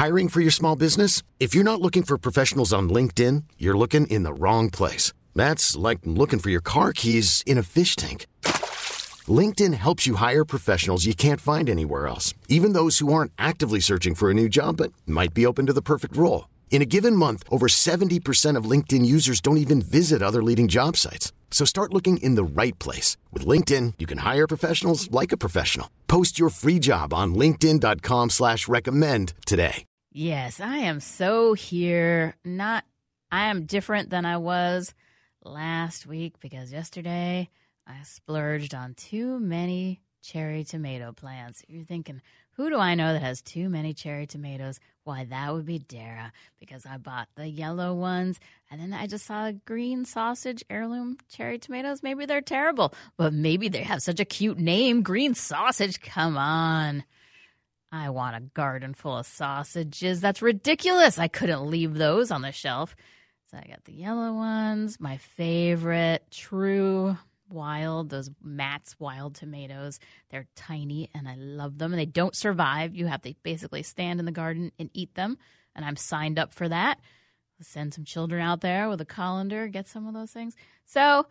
Hiring for your small business? If you're not looking for professionals on LinkedIn, you're looking in the wrong place. That's like looking for your car keys in a fish tank. LinkedIn helps you hire professionals you can't find anywhere else, even those who aren't actively searching for a new job but might be open to the perfect role. In a given month, over 70% of LinkedIn users don't even visit other leading job sites. So start looking in the right place. With LinkedIn, you can hire professionals like a professional. Post your free job on linkedin.com/recommend today. Yes, I am so here. I am different than I was last week because yesterday I splurged on too many cherry tomato plants. You're thinking, who do I know that has too many cherry tomatoes? Why, that would be Dara, because I bought the yellow ones, and then I just saw green sausage heirloom cherry tomatoes. Maybe they're terrible, but maybe they have such a cute name, green sausage. Come on. I want a garden full of sausages. That's ridiculous. I couldn't leave those on the shelf. So I got the yellow ones, my favorite, true wild, those Matt's wild tomatoes. They're tiny and I love them. And they don't survive. You have to basically stand in the garden and eat them. And I'm signed up for that. I'll send some children out there with a colander, get some of those things. So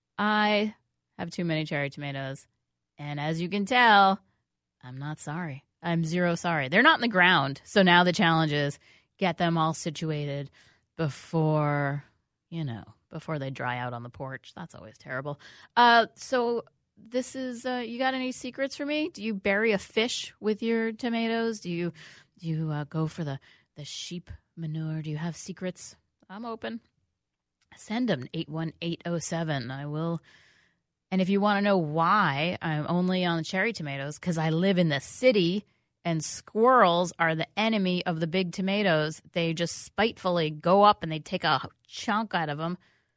I have too many cherry tomatoes. And as you can tell, I'm not sorry. I'm zero sorry. They're not in the ground. So now the challenge is get them all situated before they dry out on the porch. That's always terrible. So this is, you got any secrets for me? Do you bury a fish with your tomatoes? Do you go for the sheep manure? Do you have secrets? I'm open. Send them 81807. I will. And if you want to know why I'm only on cherry tomatoes, because I live in the city and squirrels are the enemy of the big tomatoes. They just spitefully go up and they take a chunk out of them.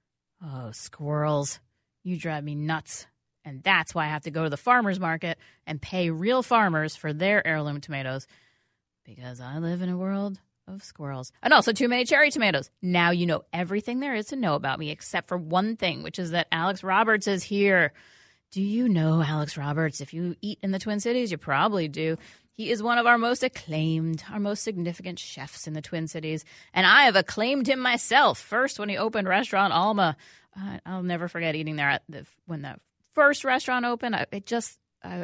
Oh, squirrels, you drive me nuts. And that's why I have to go to the farmer's market and pay real farmers for their heirloom tomatoes, because I live in a world of squirrels. And also too many cherry tomatoes. Now you know everything there is to know about me except for one thing, which is that Alex Roberts is here. Do you know Alex Roberts? If you eat in the Twin Cities, you probably do. He is one of our most acclaimed, our most significant chefs in the Twin Cities. And I have acclaimed him myself. First, when he opened Restaurant Alma, I'll never forget eating there when the first restaurant opened. It just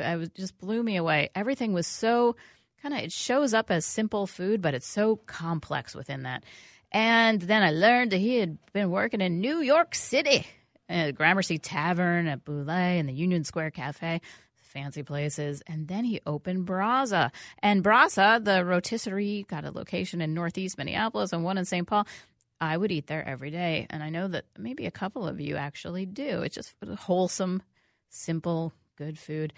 blew me away. Everything was so it shows up as simple food, but it's so complex within that. And then I learned that he had been working in New York City at Gramercy Tavern, at Boulé, and the Union Square Cafe. Fancy places. And then he opened Braza. And Braza, the rotisserie, got a location in Northeast Minneapolis and one in St. Paul. I would eat there every day. And I know that maybe a couple of you actually do. It's just wholesome, simple, good food.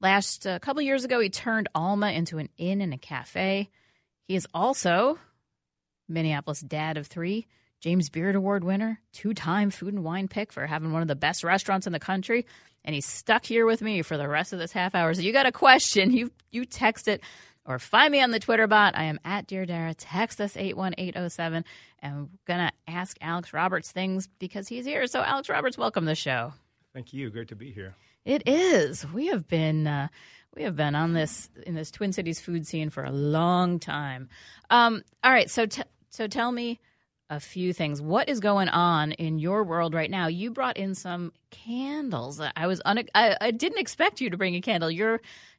A couple years ago, he turned Alma into an inn and a cafe. He is also Minneapolis dad of 3, James Beard Award winner, 2-time Food and Wine pick for having one of the best restaurants in the country. And he's stuck here with me for the rest of this half hour. So you got a question, you text it or find me on the Twitter bot. I am at Dear Dara. Text us 81807. And I'm going to ask Alex Roberts things because he's here. So Alex Roberts, welcome to the show. Thank you. Great to be here. It is. We have been on in this Twin Cities food scene for a long time. All right. So tell me a few things. What is going on in your world right now? You brought in some candles. I didn't expect you to bring a candle. Your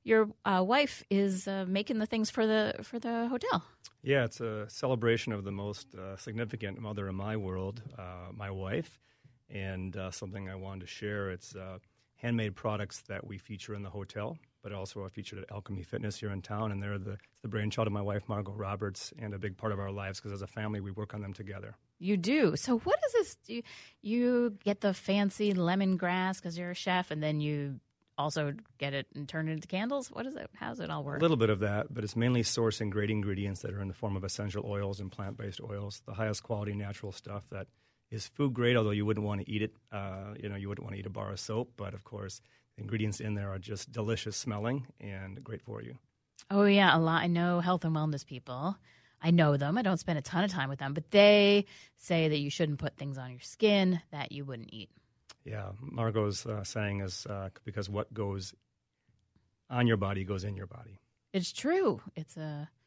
wife is making the things for the hotel. Yeah, it's a celebration of the most significant mother in my world, my wife, and something I wanted to share. It's handmade products that we feature in the hotel, but also are featured at Alchemy Fitness here in town, and they're the brainchild of my wife, Margot Roberts, and a big part of our lives because as a family, we work on them together. You do. So what is this? Do you get the fancy lemongrass because you're a chef, and then you also get it and turn it into candles? What is it? How does it all work? A little bit of that, but it's mainly sourcing great ingredients that are in the form of essential oils and plant-based oils, the highest quality natural stuff that is food grade, although you wouldn't want to eat it. You wouldn't want to eat a bar of soap, but of course, the ingredients in there are just delicious smelling and great for you. Oh, yeah, a lot. I know health and wellness people. I know them. I don't spend a ton of time with them, but they say that you shouldn't put things on your skin that you wouldn't eat. Yeah, Margot's saying is because what goes on your body goes in your body. It's true. It's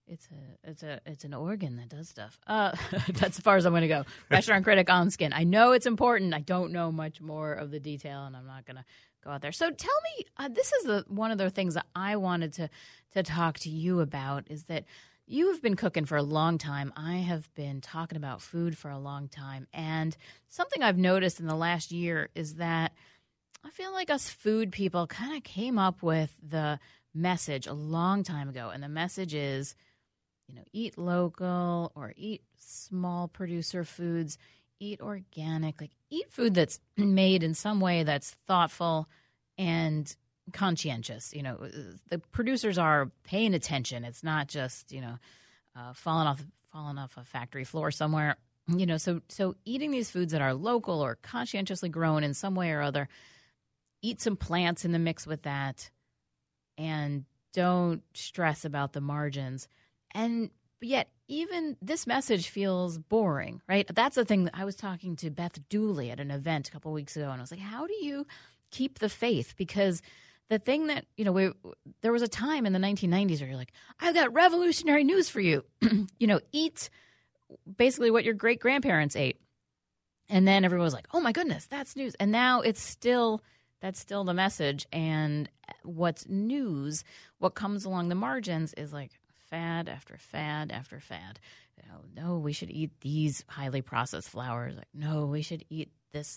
It's an organ that does stuff. That's as far as I'm going to go. Restaurant critic on skin. I know it's important. I don't know much more of the detail, and I'm not going to go out there. So tell me, this is one of the things that I wanted to talk to you about is that you have been cooking for a long time. I have been talking about food for a long time, and something I've noticed in the last year is that I feel like us food people kind of came up with the message a long time ago, and the message is, eat local or eat small producer foods, eat organic, like eat food that's made in some way that's thoughtful and conscientious. The producers are paying attention. It's not just, falling off a factory floor somewhere. So eating these foods that are local or conscientiously grown in some way or other, eat some plants in the mix with that, and don't stress about the margins. And yet, even this message feels boring, right? That's the thing that I was talking to Beth Dooley at an event a couple of weeks ago, and I was like, how do you keep the faith? Because the thing that, there was a time in the 1990s where you're like, I've got revolutionary news for you. Eat basically what your great-grandparents ate. And then everyone was like, oh, my goodness, that's news. And now that's still the message. And what's news, what comes along the margins is like fad after fad after fad. No, we should eat these highly processed flours. Like, no, we should eat this,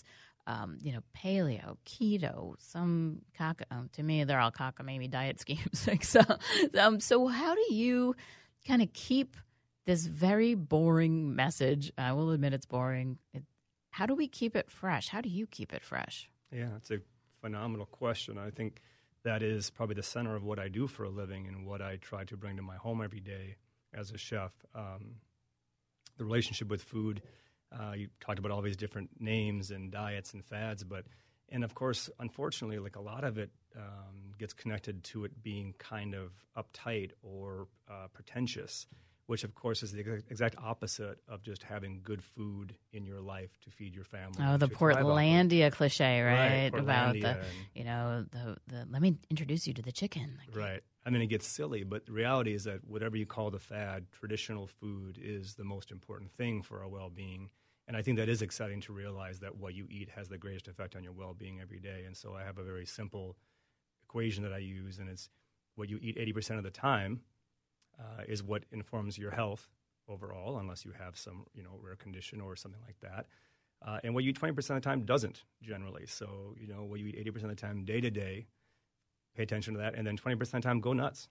paleo, keto, some to me, they're all cockamamie diet schemes. So how do you kind of keep this very boring message? I will admit it's boring. How do we keep it fresh? How do you keep it fresh? Yeah, it's a phenomenal question. I think that is probably the center of what I do for a living and what I try to bring to my home every day as a chef. The relationship with food, you talked about all these different names and diets and fads, and of course, unfortunately, like a lot of it gets connected to it being kind of uptight or pretentious, which of course is the exact opposite of just having good food in your life to feed your family. Oh, the Portlandia cliche, right? About Portlandia the let me introduce you to the chicken. Right. I mean, it gets silly, but the reality is that whatever you call the fad, traditional food is the most important thing for our well-being. And I think that is exciting to realize that what you eat has the greatest effect on your well-being every day. And so I have a very simple equation that I use, and it's what you eat 80% of the time is what informs your health overall, unless you have some rare condition or something like that. And what you eat 20% of the time doesn't generally. So what you eat 80% of the time, day to day, pay attention to that, and then 20% of the time, go nuts.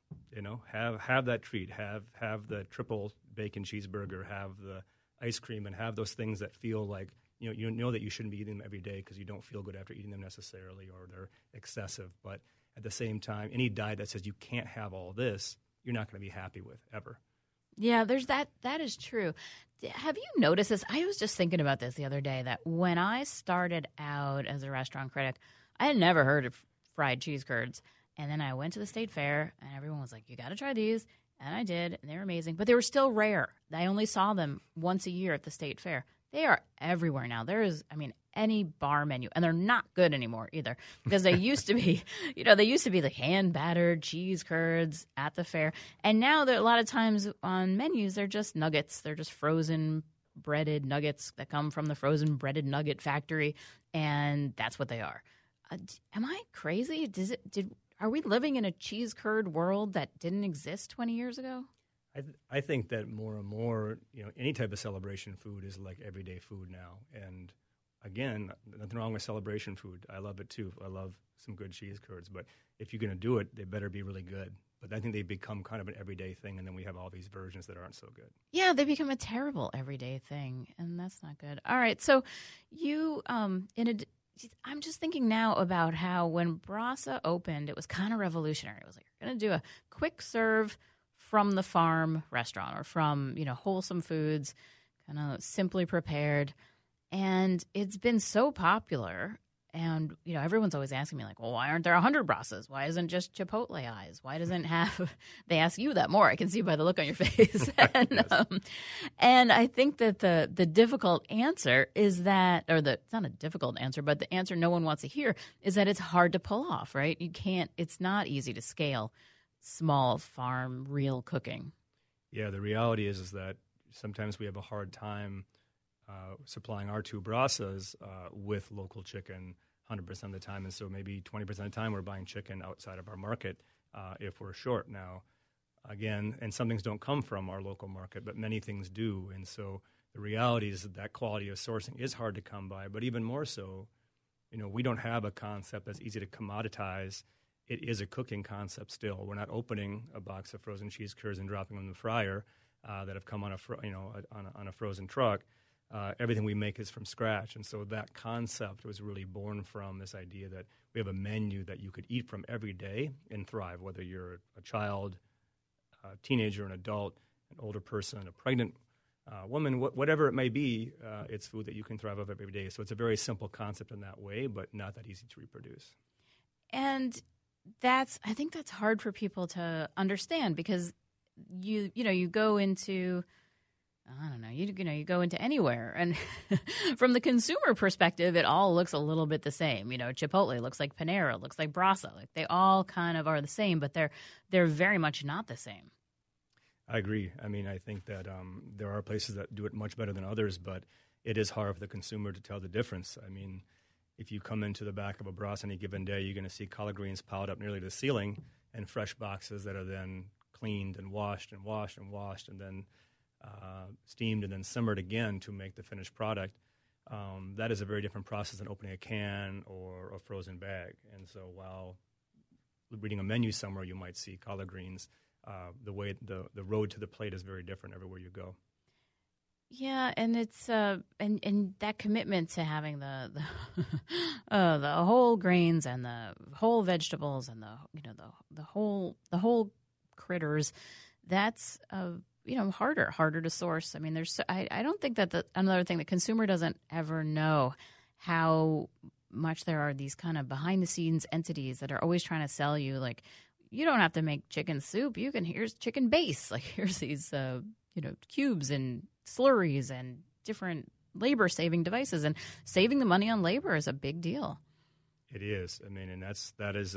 Have that treat, have the triple bacon cheeseburger, have the ice cream, and have those things that feel like you know that you shouldn't be eating them every day because you don't feel good after eating them necessarily, or they're excessive. But at the same time, any diet that says you can't have all this, you're not going to be happy with ever. Yeah, there's that. That is true. Have you noticed this? I was just thinking about this the other day, that when I started out as a restaurant critic, I had never heard of fried cheese curds. And then I went to the state fair, and everyone was like, you got to try these. And I did, and they were amazing. But they were still rare. I only saw them once a year at the state fair. They are everywhere now. There is, any bar menu. And they're not good anymore either, because they used to be, the hand-battered cheese curds at the fair. And now, a lot of times on menus, they're just nuggets. They're just frozen breaded nuggets that come from the frozen breaded nugget factory, and that's what they are. Am I crazy? Are we living in a cheese curd world that didn't exist 20 years ago? I think that more and more, any type of celebration food is like everyday food now. And again, nothing wrong with celebration food. I love it too. I love some good cheese curds. But if you're going to do it, they better be really good. But I think they become kind of an everyday thing, and then we have all these versions that aren't so good. Yeah, they become a terrible everyday thing, and that's not good. All right, so you, I'm just thinking now about how when Brasa opened, it was kind of revolutionary. It was like, we're going to do a quick serve from the farm restaurant, or from, wholesome foods, kind of simply prepared. And it's been so popular. And, everyone's always asking me, like, well, why aren't there 100 Brasas? Why isn't just Chipotle eyes? Why doesn't have – they ask you that more. I can see by the look on your face. And I think that the difficult answer is that – it's not a difficult answer, but the answer no one wants to hear is that it's hard to pull off, right? You can't – it's not easy to scale small farm real cooking. Yeah, the reality is that sometimes we have a hard time supplying our two brassas with local chicken 100% of the time, and so maybe 20% of the time we're buying chicken outside of our market if we're short. Now, again, and some things don't come from our local market, but many things do, and so the reality is that quality of sourcing is hard to come by, but even more so, we don't have a concept that's easy to commoditize. It is a cooking concept still. We're not opening a box of frozen cheese curds and dropping them in the fryer that have come on a frozen truck. Everything we make is from scratch, and so that concept was really born from this idea that we have a menu that you could eat from every day and thrive, whether you're a child, a teenager, an adult, an older person, a pregnant woman, whatever it may be, it's food that you can thrive off every day. So it's a very simple concept in that way, but not that easy to reproduce. And I think that's hard for people to understand because you go into, I don't know, you go into anywhere, and from the consumer perspective, it all looks a little bit the same. Chipotle looks like Panera, looks like Brasa, like they all kind of are the same, but they're very much not the same. I agree. I mean, I think that there are places that do it much better than others, but it is hard for the consumer to tell the difference. I mean, if you come into the back of a Brasa any given day, you're going to see collard greens piled up nearly to the ceiling and fresh boxes that are then cleaned and washed and washed and washed and then steamed and then simmered again to make the finished product. That is a very different process than opening a can or a frozen bag. And so while reading a menu somewhere, you might see collard greens. The road to the plate is very different everywhere you go. Yeah, and it's and that commitment to having the whole grains and the whole vegetables and the whole critters, that's harder to source. I mean, I don't think that another thing the consumer doesn't ever know how much there are these kind of behind the scenes entities that are always trying to sell you like, you don't have to make chicken soup. Here's chicken base. Like here's these cubes and slurries and different labor saving devices, and saving the money on labor is a big deal. It is. I mean, and that's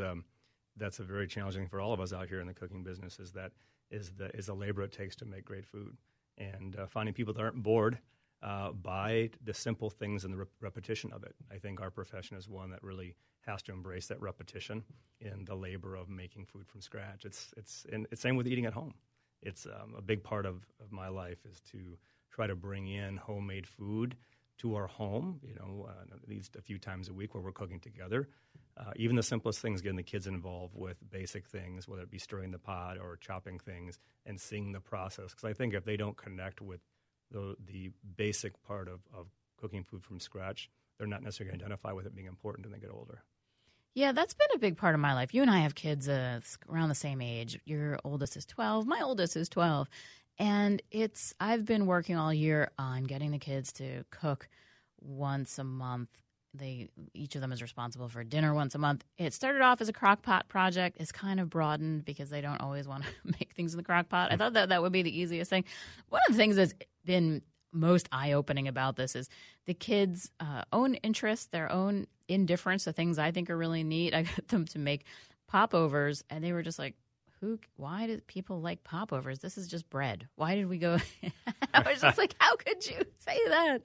a very challenging thing for all of us out here in the cooking business. Is the labor it takes to make great food, and finding people that aren't bored by the simple things and the repetition of it. I think our profession is one that really has to embrace that repetition in the labor of making food from scratch. It's same with eating at home. It's a big part of my life is to try to bring in homemade food to our home, at least a few times a week where we're cooking together. Even the simplest things, getting the kids involved with basic things, whether it be stirring the pot or chopping things and seeing the process. Because I think if they don't connect with the basic part of cooking food from scratch, they're not necessarily going to identify with it being important when they get older. Yeah, that's been a big part of my life. You and I have kids around the same age. Your oldest is 12. My oldest is 12. And I've been working all year on getting the kids to cook once a month. Each of them is responsible for dinner once a month. It started off as a crock pot project. It's kind of broadened because they don't always want to make things in the crock pot. I thought that would be the easiest thing. One of the things that's been most eye-opening about this is the kids' own interests, their own indifference to things I think are really neat. I got them to make popovers, and they were just like, why do people like popovers? This is just bread. Why did we go? I was just like, how could you say that?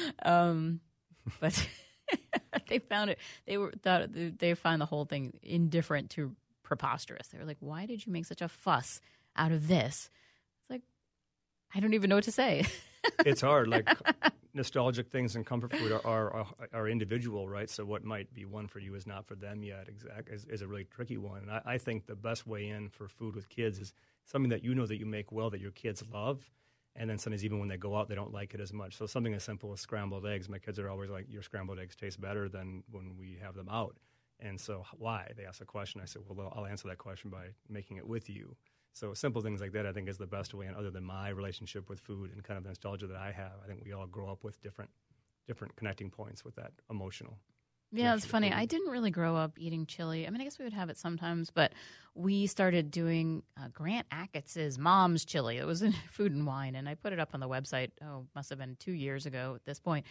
But they found it. They found the whole thing indifferent to preposterous. They were like, why did you make such a fuss out of this? It's like, I don't even know what to say. It's hard. Like nostalgic things and comfort food are individual, right? So what might be one for you is not for them yet. Is a really tricky one. And I think the best way in for food with kids is something that that you make well that your kids love. And then sometimes even when they go out, they don't like it as much. So something as simple as scrambled eggs. My kids are always like, your scrambled eggs taste better than when we have them out. And so why? They ask a question. I said, well, I'll answer that question by making it with you. So simple things like that, I think, is the best way. And other than my relationship with food and kind of the nostalgia that I have, I think we all grow up with different connecting points with that emotional. Yeah, it's funny. I didn't really grow up eating chili. I mean, I guess we would have it sometimes, but we started doing Grant Achatz' mom's chili. It was in Food and Wine, and I put it up on the website, must have been 2 years ago at this point.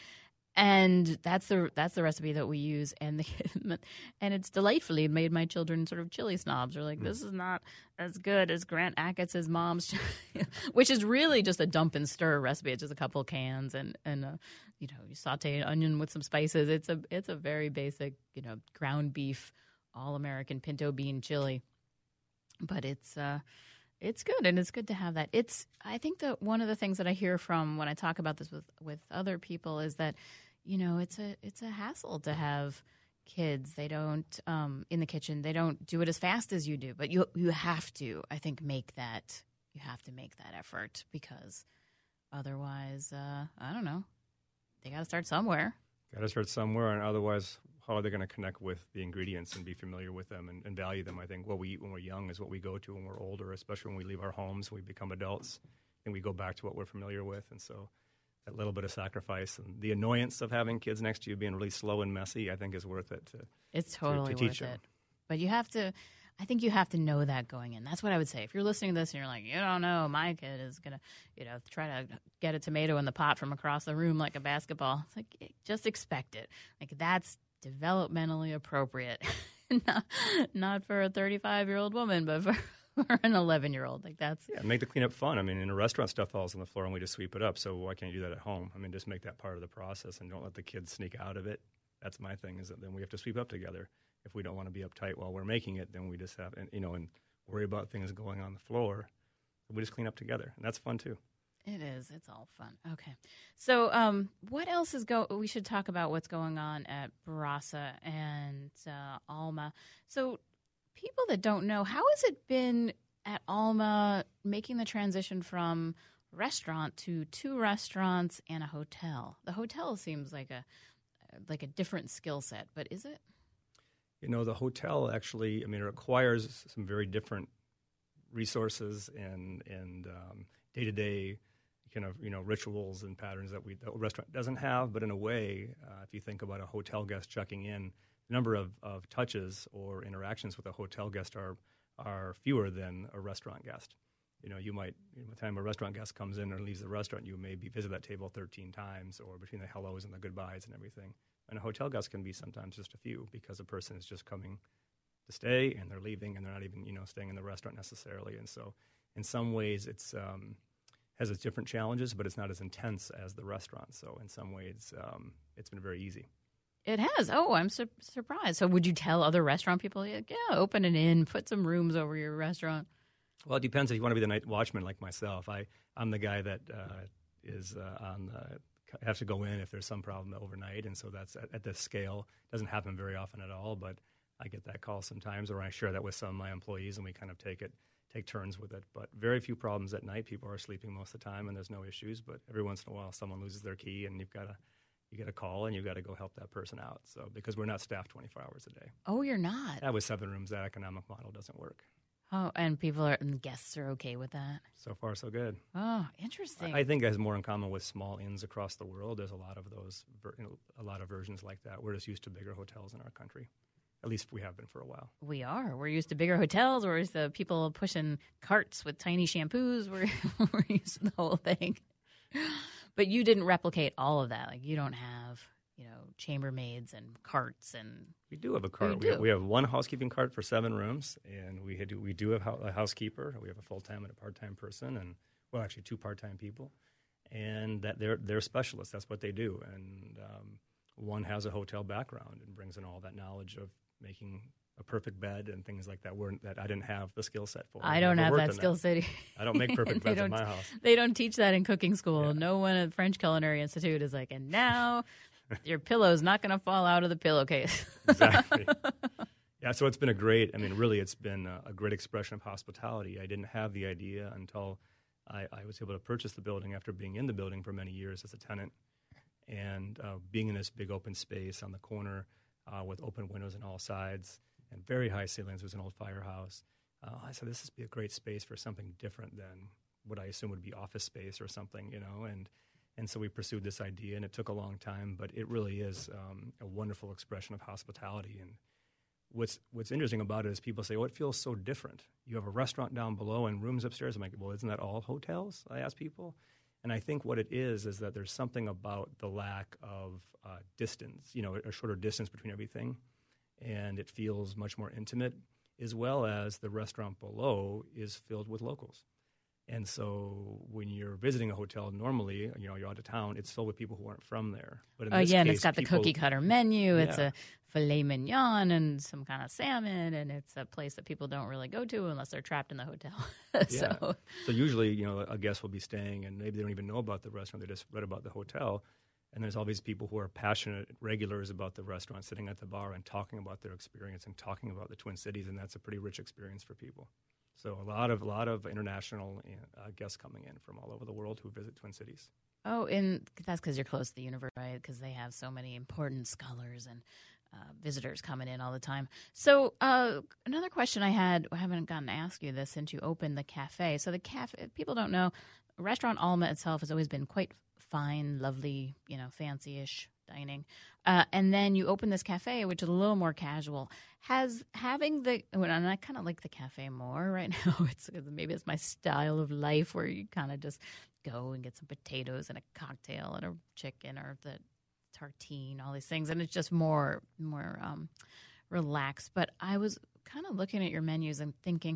And that's the recipe that we use, and it's delightfully made my children sort of chili snobs. They're like, this is not as good as Grant Achatz' mom's, which is really just a dump and stir recipe. It's just a couple cans and you saute an onion with some spices. It's a very basic ground beef all American pinto bean chili, but it's good, and it's good to have that. I think that one of the things that I hear from when I talk about this with other people is that, it's a hassle to have kids. They don't in the kitchen. They don't do it as fast as you do, but you have to. I think make that effort, because otherwise, I don't know. They got to start somewhere. Got to start somewhere, and otherwise, how are they going to connect with the ingredients and be familiar with them and value them? I think what we eat when we're young is what we go to when we're older, especially when we leave our homes, when we become adults, and we go back to what we're familiar with. And so that little bit of sacrifice and the annoyance of having kids next to you being really slow and messy, I think is worth it. It's totally to teach worth them. it. But I think you have to know that going in. That's what I would say. If you're listening to this and you're like, you don't know, my kid is going to, try to get a tomato in the pot from across the room like a basketball. It's like, just expect it. Like, that's developmentally appropriate. Not for a 35-year-old woman, but for an 11-year-old. Like, that's... Yeah, make the cleanup fun. I mean, in a restaurant, stuff falls on the floor and we just sweep it up. So why can't you do that at home? I mean, just make that part of the process and don't let the kids sneak out of it. That's my thing, is that then we have to sweep up together. If we don't want to be uptight while we're making it, then we just have, and worry about things going on the floor. We just clean up together, and that's fun too. It is. It's all fun. Okay. So what else we should talk about what's going on at Barossa and Alma. So people that don't know, how has it been at Alma making the transition from restaurant to 2 restaurants and a hotel? The hotel seems like a different skill set, but is it? The hotel actually, it requires some very different resources and day-to-day kind of, rituals and patterns that the restaurant doesn't have. But in a way, if you think about a hotel guest checking in, the number of touches or interactions with a hotel guest are fewer than a restaurant guest. You might, by the time a restaurant guest comes in or leaves the restaurant, you maybe visit that table 13 times, or between the hellos and the goodbyes and everything. And a hotel guest can be sometimes just a few, because a person is just coming to stay and they're leaving and they're not even, staying in the restaurant necessarily. And so in some ways it's has its different challenges, but it's not as intense as the restaurant. So in some ways it's been very easy. It has. Oh, I'm surprised. So would you tell other restaurant people, yeah, open an inn, put some rooms over your restaurant? Well, it depends if you want to be the night watchman like myself. I'm the guy that is have to go in if there's some problem overnight, and so that's at this scale. It doesn't happen very often at all, but I get that call sometimes, or I share that with some of my employees, and we kind of take turns with it. But very few problems at night. People are sleeping most of the time, and there's no issues. But every once in a while, someone loses their key, and you get a call, and you've got to go help that person out. So because we're not staffed 24 hours a day. Oh, you're not? With 7 rooms, that economic model doesn't work. Oh, and guests are okay with that? So far, so good. Oh, interesting. I think it has more in common with small inns across the world. There's a lot of those, a lot of versions like that. We're just used to bigger hotels in our country. At least we have been for a while. We are. We're used to bigger hotels. We're used to people pushing carts with tiny shampoos. We're used to the whole thing. But you didn't replicate all of that. Like, you don't have, chambermaids and carts and... We do have a cart. We have one housekeeping cart for 7 rooms, and we do have a housekeeper. We have a full-time and a part-time person, and actually 2 part-time people, and that they're specialists. That's what they do. And one has a hotel background and brings in all that knowledge of making a perfect bed and things like that. That I didn't have the skill set for. I don't have that skill set. I don't make perfect beds in my house. They don't teach that in cooking school. Yeah. No one at French Culinary Institute is like, and now your pillow's not going to fall out of the pillowcase. Exactly. Yeah, so it's been it's been a great expression of hospitality. I didn't have the idea until I was able to purchase the building after being in the building for many years as a tenant, and being in this big open space on the corner with open windows on all sides and very high ceilings. It was an old firehouse. I said, this would be a great space for something different than what I assume would be office space or something, And so we pursued this idea, and it took a long time, but it really is a wonderful expression of hospitality. And what's interesting about it is people say, it feels so different. You have a restaurant down below and rooms upstairs. I'm like, well, isn't that all hotels? I ask people. And I think what it is that there's something about the lack of distance, a shorter distance between everything, and it feels much more intimate, as well as the restaurant below is filled with locals. And so when you're visiting a hotel, normally, you're out of town, it's filled with people who aren't from there. But in this and case, it's got the cookie cutter menu. Yeah. It's a filet mignon and some kind of salmon, and it's a place that people don't really go to unless they're trapped in the hotel. So usually, a guest will be staying, and maybe they don't even know about the restaurant. They just read about the hotel. And there's all these people who are passionate regulars about the restaurant, sitting at the bar and talking about their experience and talking about the Twin Cities, and that's a pretty rich experience for people. So a lot of international guests coming in from all over the world who visit Twin Cities. Oh, and that's because you're close to the university, right? Because they have so many important scholars and visitors coming in all the time. So another question I haven't gotten to ask you this since you opened the cafe. So the cafe, people don't know, Restaurant Alma itself has always been quite fine, lovely, fancy-ish dining. And then you open this cafe, which is a little more casual. And I kind of like the cafe more right now. Maybe it's my style of life where you kind of just go and get some potatoes and a cocktail and a chicken or the tartine, all these things. And it's just more relaxed. But I was kind of looking at your menus and thinking,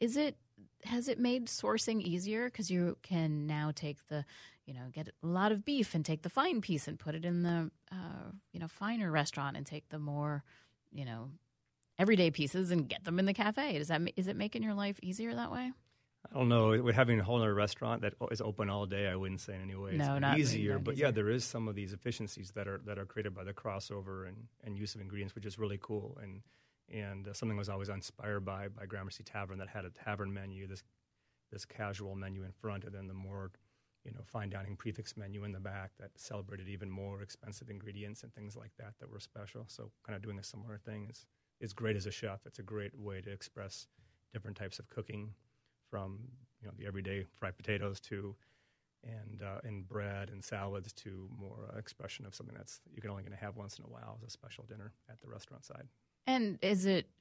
has it made sourcing easier? Because you can now take get a lot of beef and take the fine piece and put it in the, finer restaurant and take the more, everyday pieces and get them in the cafe. Is it making your life easier that way? I don't know. With having a whole other restaurant that is open all day, I wouldn't say in any way it's not easier. not but easier. Yeah, there is some of these efficiencies that are created by the crossover and use of ingredients, which is really cool. And something I was always inspired by Gramercy Tavern that had a tavern menu, this casual menu in front, and then the more fine dining prefix menu in the back that celebrated even more expensive ingredients and things like that were special. So kind of doing a similar thing is great as a chef. It's a great way to express different types of cooking, from the everyday fried potatoes to and bread and salads to more expression of something that's you're only going to have once in a while as a special dinner at the restaurant side. And has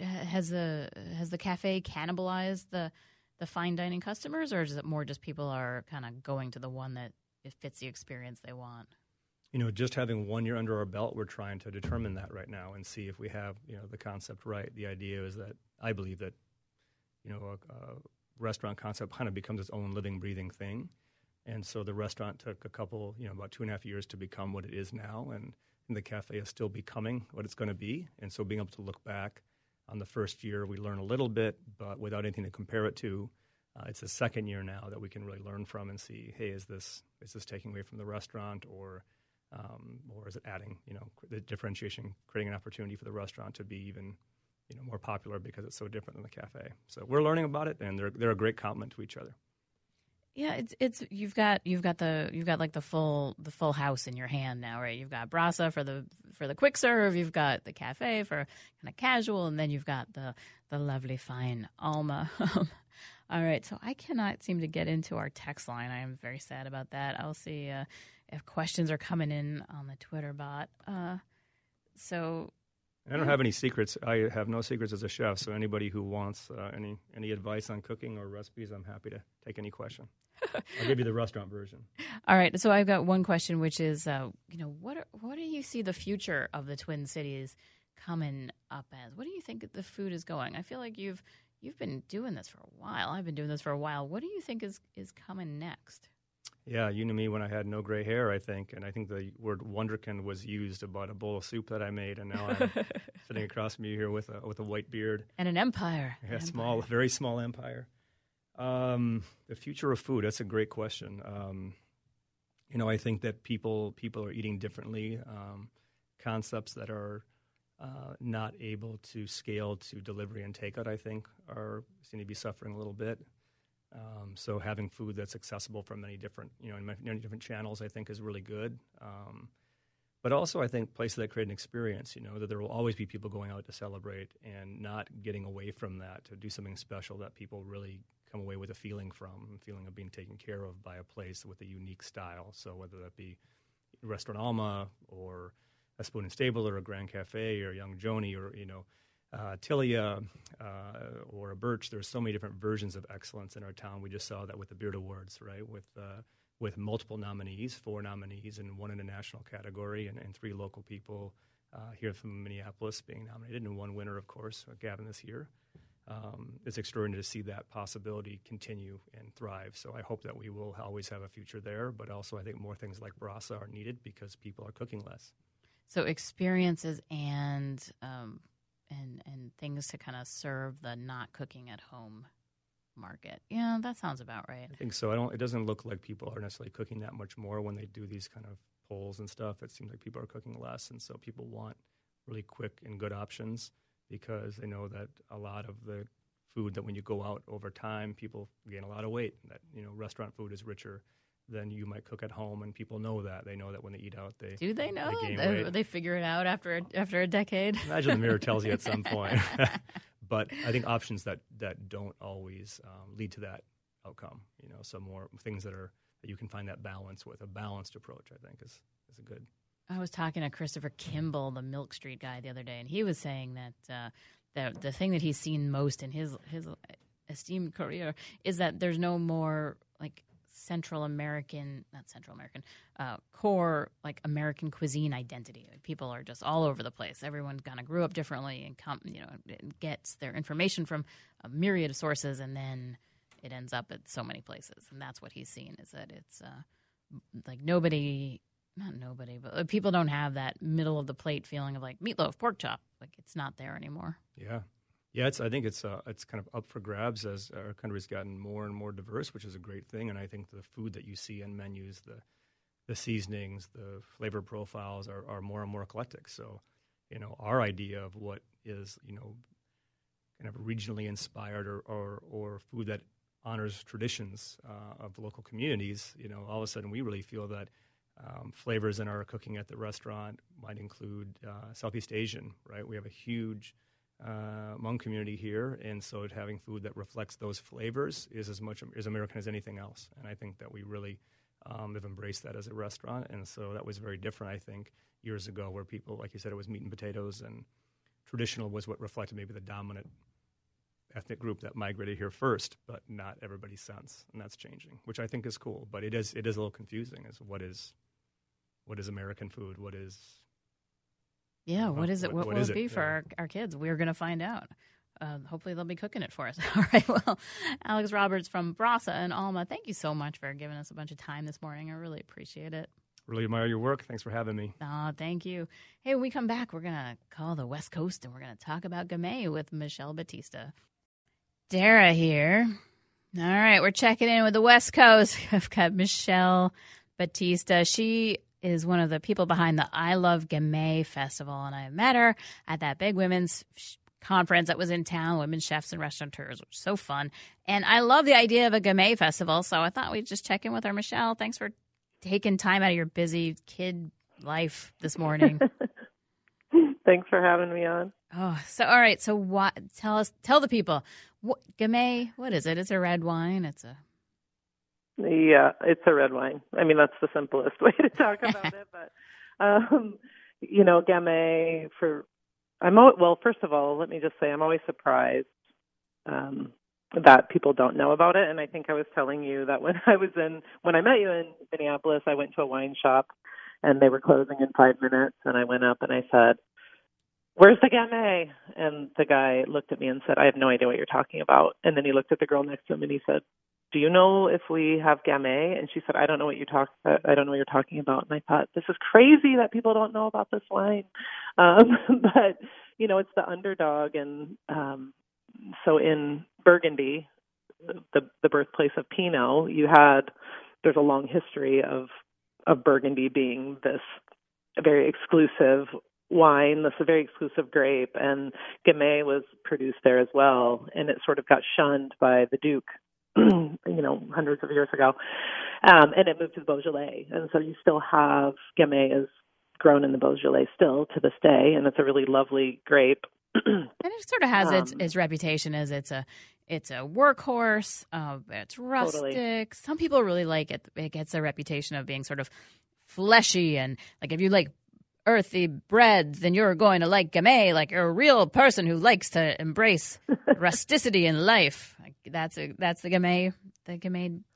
the cafe cannibalized the fine dining customers, or is it more just people are kind of going to the one that it fits the experience they want? Just having 1 year under our belt, we're trying to determine that right now and see if we have the concept right. The idea is that I believe that a restaurant concept kind of becomes its own living, breathing thing. And so the restaurant took about 2.5 years to become what it is now, and the cafe is still becoming what it's going to be. And so being able to look back on the first year, we learn a little bit, but without anything to compare it to. It's the second year now that we can really learn from and see, hey, is this taking away from the restaurant, or is it adding, the differentiation, creating an opportunity for the restaurant to be even more popular because it's so different than the cafe. So we're learning about it, and they're a great complement to each other. Yeah, it's you've got like the full house in your hand now, right? You've got Brasa for the quick serve, you've got the cafe for kind of casual, and then you've got the lovely fine Alma. All right, so I cannot seem to get into our text line. I am very sad about that. I'll see if questions are coming in on the Twitter bot. So. I don't have any secrets. I have no secrets as a chef, so anybody who wants any advice on cooking or recipes, I'm happy to take any question. I'll give you the restaurant version. All right, so I've got one question, which is, what do you see the future of the Twin Cities coming up as? What do you think the food is going? I feel like you've been doing this for a while. I've been doing this for a while. What do you think is coming next? Yeah, you knew me when I had no gray hair, I think, and I think the word wonderkin was used about a bowl of soup that I made, and now I'm sitting across from you here with a white beard and an empire. Yeah, very small empire. The future of food, that's a great question. I think that people are eating differently. Concepts that are not able to scale to delivery and takeout, I think, seem to be suffering a little bit. So having food that's accessible from many different, in many different channels, I think is really good. But also, I think places that create an experience, that there will always be people going out to celebrate and not getting away from that to do something special that people really come away with a feeling of being taken care of by a place with a unique style. So whether that be Restaurant Alma or a Spoon and Stable or a Grand Cafe or Young Joni or, Tilia or a Birch, there's so many different versions of excellence in our town. We just saw that with the Beard Awards, right? With with multiple nominees, 4 nominees, and 1 in a national category, and 3 local people here from Minneapolis being nominated, and 1 winner, of course, Gavin this year. It's extraordinary to see that possibility continue and thrive. So I hope that we will always have a future there, but also I think more things like Brasa are needed because people are cooking less. So experiences and things to kind of serve the not cooking at home market. Yeah, that sounds about right. I think so. It doesn't look like people are necessarily cooking that much more when they do these kind of polls and stuff. It seems like people are cooking less, and so people want really quick and good options because they know that a lot of the food that when you go out over time, people gain a lot of weight. That restaurant food is richer than you might cook at home, and people know that. They know that when they eat out, they do they know they gain that? weight. They figure it out after a decade. Imagine the mirror tells you at some point. But I think options that don't always lead to that outcome. Some more things that you can find that balance with. A balanced approach, I think, is a good. I was talking to Christopher Kimball, the Milk Street guy, the other day, and he was saying that the thing that he's seen most in his esteemed career is that there's no more like core like American cuisine identity. Like, people are just all over the place. Everyone kind of grew up differently and gets their information from a myriad of sources, and then it ends up at so many places. And that's what he's seen, is that it's like but people don't have that middle of the plate feeling of like meatloaf, pork chop. Like, it's not there anymore. Yeah. I think it's kind of up for grabs as our country's gotten more and more diverse, which is a great thing. And I think the food that you see in menus, the seasonings, the flavor profiles are more and more eclectic. So, our idea of what is, kind of regionally inspired or food that honors traditions of local communities, all of a sudden we really feel that flavors in our cooking at the restaurant might include Southeast Asian, right? We have a huge Hmong community here, and so having food that reflects those flavors is as much as American as anything else. And I think that we really have embraced that as a restaurant, and so that was very different, I think, years ago, where people, like you said, it was meat and potatoes, and traditional was what reflected maybe the dominant ethnic group that migrated here first, but not everybody's sense, and that's changing, which I think is cool. But it is a little confusing as what is American food, what is what is it? What will it be for our kids? We're going to find out. Hopefully they'll be cooking it for us. All right. Well, Alex Roberts from Brasa and Alma, thank you so much for giving us a bunch of time this morning. I really appreciate it. Really admire your work. Thanks for having me. Oh, thank you. Hey, when we come back, we're going to call the West Coast, and we're going to talk about Gamay with Michelle Batista. Dara here. All right, we're checking in with the West Coast. I've got Michelle Batista. She is one of the people behind the I Love Gamay Festival, and I met her at that big women's conference that was in town, Women Chefs and Restaurateurs, which was so fun. And I love the idea of a Gamay Festival, so I thought we'd just check in with her. Michelle, thanks for taking time out of your busy kid life this morning. Thanks for having me on. Oh, so all right. So tell the people, Gamay, what is it? It's a red wine. Yeah, it's a red wine. I mean, that's the simplest way to talk about it. But, Gamay, first of all, let me just say I'm always surprised that people don't know about it. And I think I was telling you that when I met you in Minneapolis, I went to a wine shop and they were closing in 5 minutes. And I went up and I said, "Where's the Gamay?" And the guy looked at me and said, "I have no idea what you're talking about." And then he looked at the girl next to him and he said, "Do you know if we have Gamay?" And she said, I don't know what you're talking about. And I thought, this is crazy that people don't know about this wine. But, it's the underdog. And so in Burgundy, the birthplace of Pinot, there's a long history of Burgundy being this very exclusive wine, this very exclusive grape. And Gamay was produced there as well. And it sort of got shunned by the Duke, hundreds of years ago. And it moved to the Beaujolais. And so you still have Gamay is grown in the Beaujolais still to this day. And it's a really lovely grape. And it sort of has its reputation as it's a workhorse. It's rustic. Totally. Some people really like it. It gets a reputation of being sort of fleshy. And like if you like earthy breads, then you're going to like Gamay. Like you're a real person who likes to embrace rusticity in life. Like that's the Gamay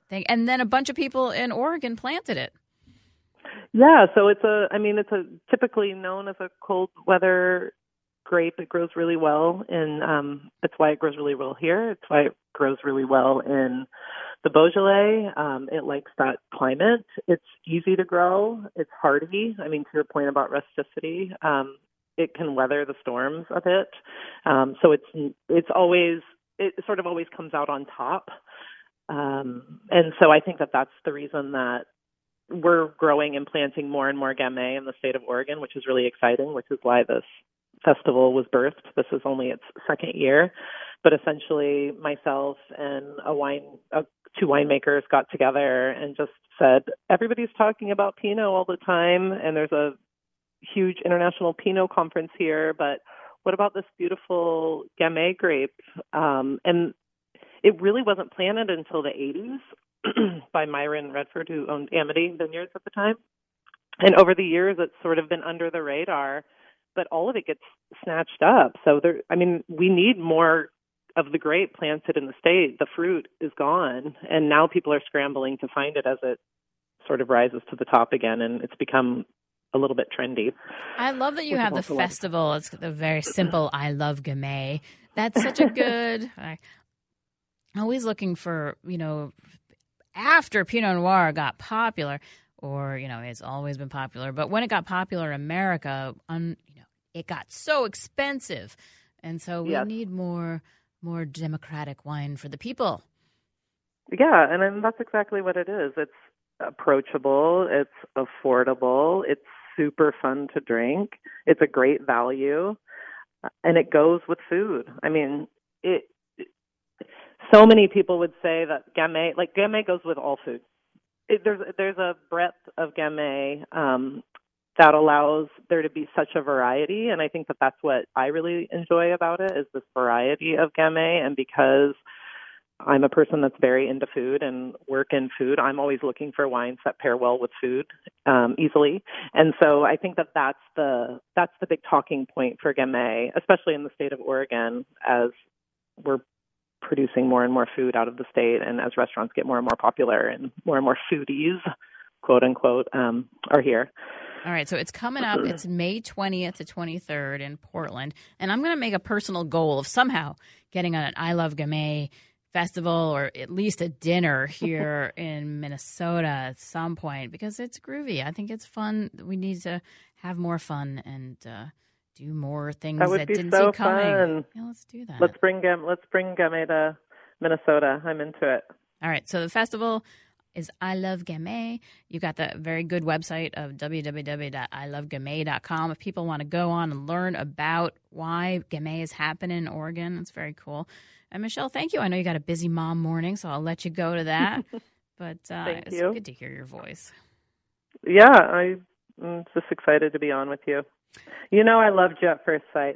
thing. And then a bunch of people in Oregon planted it. Yeah, so it's a typically known as a cold weather grape. It grows really well that's why it grows really well here. It's why it grows really well in the Beaujolais. It likes that climate. It's easy to grow. It's hardy. I mean, to your point about rusticity, it can weather the storms a bit. So it sort of always comes out on top. And so I think that's the reason that we're growing and planting more and more Gamay in the state of Oregon, which is really exciting, which is why this festival was birthed. This is only its second year. But essentially, myself and two winemakers got together and just said, everybody's talking about Pinot all the time, and there's a huge international Pinot conference here, but what about this beautiful Gamay grape? And it really wasn't planted until the 80s by Myron Redford, who owned Amity Vineyards at the time. And over the years, it's sort of been under the radar, but all of it gets snatched up. So we need more of the grape planted in the state. The fruit is gone, and now people are scrambling to find it as it sort of rises to the top again, and it's become a little bit trendy. I love that you have the festival. It's a very simple I Love Gamay. That's such a good... I'm always looking for, after Pinot Noir got popular, or, it's always been popular, but when it got popular in America, it got so expensive. And so we need more democratic wine for the people. Yeah, and that's exactly what it is. It's approachable, it's affordable, it's super fun to drink, it's a great value, and it goes with food. I mean, so many people would say that Gamay goes with all food. There's a breadth of Gamay that allows there to be such a variety, and I think that's what I really enjoy about it, is this variety of Gamay. And because I'm a person that's very into food and work in food, I'm always looking for wines that pair well with food easily. And so I think that's the big talking point for Gamay, especially in the state of Oregon, as we're producing more and more food out of the state, and as restaurants get more and more popular and more foodies, quote unquote, are here. All right, so it's coming up. It's May 20th to 23rd in Portland, and I'm going to make a personal goal of somehow getting on an I Love Gamay festival, or at least a dinner here in Minnesota at some point, because it's groovy. I think it's fun. We need to have more fun and do more things that didn't see coming. Fun. Yeah, let's do that. Let's bring Gamay to Minnesota. I'm into it. All right, so the festival is I Love Gamay. You got the very good website of www.ilovegamay.com. If people want to go on and learn about why Gamay is happening in Oregon, it's very cool. And Michelle, thank you. I know you got a busy mom morning, so I'll let you go to that. But it's good to hear your voice. Yeah, I'm just excited to be on with you. I loved you at first sight.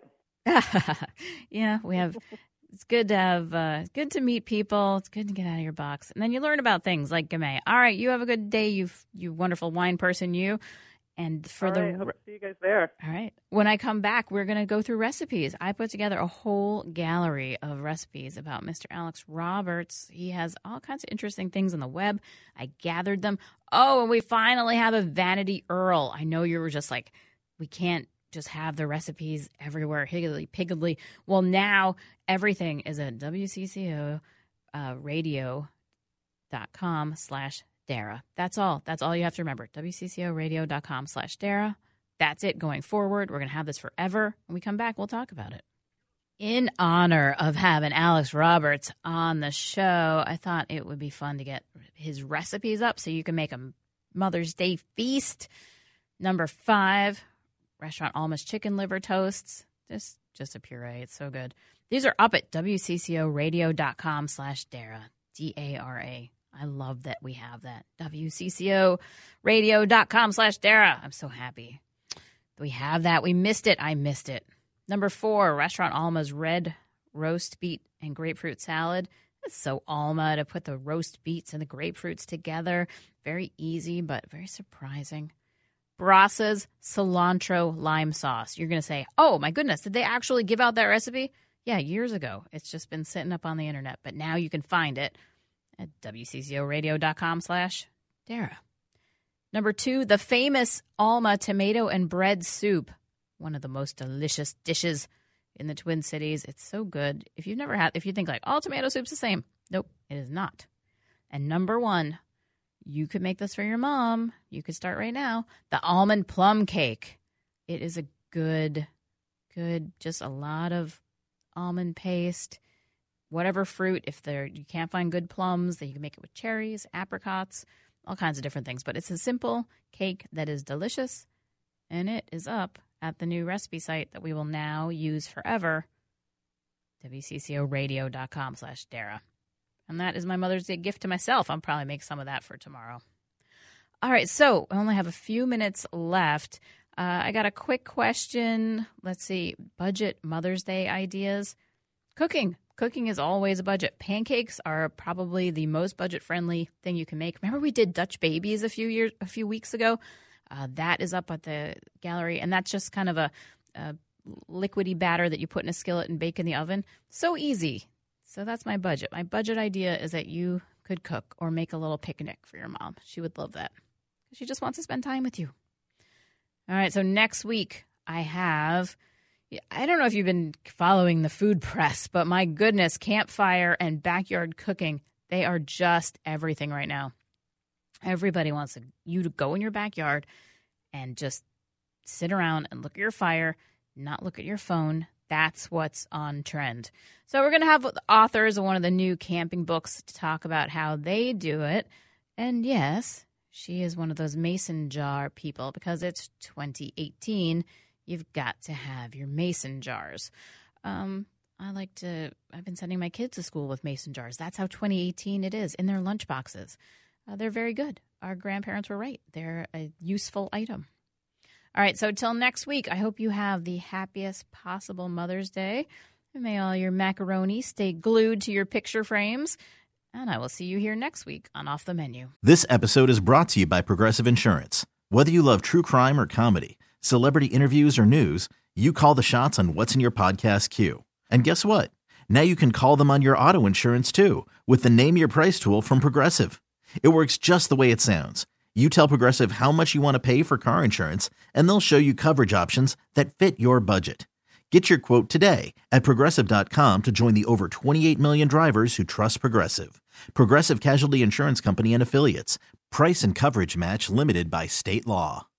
Yeah, it's good to have, good to meet people. It's good to get out of your box. And then you learn about things like Gamay. All right, you have a good day, you wonderful wine person, you. And for hope to see you guys there. All right. When I come back, we're going to go through recipes. I put together a whole gallery of recipes about Mr. Alex Roberts. He has all kinds of interesting things on the web. I gathered them. Oh, and we finally have a Vanity Earl. I know you were just like, we can't just have the recipes everywhere, higgledy-piggledy. Well, now everything is at WCCO radio.com/Dara. That's all. That's all you have to remember. WCCOradio.com/Dara. That's it going forward. We're going to have this forever. When we come back, we'll talk about it. In honor of having Alex Roberts on the show, I thought it would be fun to get his recipes up so you can make a Mother's Day feast. Number 5, Restaurant Alma's chicken liver toasts. Just a puree. It's so good. These are up at WCCOradio.com/Dara. DARA. I love that we have that. WCCOradio.com/Dara. I'm so happy we have that. We missed it. I missed it. Number 4, Restaurant Alma's red roast beet and grapefruit salad. It's so Alma to put the roast beets and the grapefruits together. Very easy, but very surprising. Brassa's cilantro lime sauce. You're going to say, oh, my goodness, did they actually give out that recipe? Yeah, years ago. It's just been sitting up on the internet, but now you can find it. at WCCOradio.com/Dara. Number 2, the famous Alma tomato and bread soup. One of the most delicious dishes in the Twin Cities. It's so good. If you think like all tomato soup's the same. Nope, it is not. And number 1, you could make this for your mom. You could start right now. The almond plum cake. It is a good, just a lot of almond paste, whatever fruit. If you can't find good plums, then you can make it with cherries, apricots, all kinds of different things. But it's a simple cake that is delicious, and it is up at the new recipe site that we will now use forever, WCCOradio.com/Dara. And that is my Mother's Day gift to myself. I'll probably make some of that for tomorrow. All right, so I only have a few minutes left. I got a quick question. Let's see, budget Mother's Day ideas. Cooking. Cooking is always a budget. Pancakes are probably the most budget-friendly thing you can make. Remember we did Dutch babies a few weeks ago? That is up at the gallery, and that's just kind of a liquidy batter that you put in a skillet and bake in the oven. So easy. So that's my budget. My budget idea is that you could cook or make a little picnic for your mom. She would love that. She just wants to spend time with you. All right, so next week I don't know if you've been following the food press, but my goodness, campfire and backyard cooking, they are just everything right now. Everybody wants you to go in your backyard and just sit around and look at your fire, not look at your phone. That's what's on trend. So we're going to have the authors of one of the new camping books to talk about how they do it. And yes, she is one of those mason jar people because it's 2018. You've got to have your mason jars. I've been sending my kids to school with mason jars. That's how 2018 it is in their lunch boxes. They're very good. Our grandparents were right. They're a useful item. All right, so till next week, I hope you have the happiest possible Mother's Day. And may all your macaroni stay glued to your picture frames. And I will see you here next week on Off the Menu. This episode is brought to you by Progressive Insurance. Whether you love true crime or comedy, celebrity interviews or news, you call the shots on what's in your podcast queue. And guess what? Now you can call them on your auto insurance too with the Name Your Price tool from Progressive. It works just the way it sounds. You tell Progressive how much you want to pay for car insurance, and they'll show you coverage options that fit your budget. Get your quote today at Progressive.com to join the over 28 million drivers who trust Progressive. Progressive Casualty Insurance Company and Affiliates. Price and coverage match limited by state law.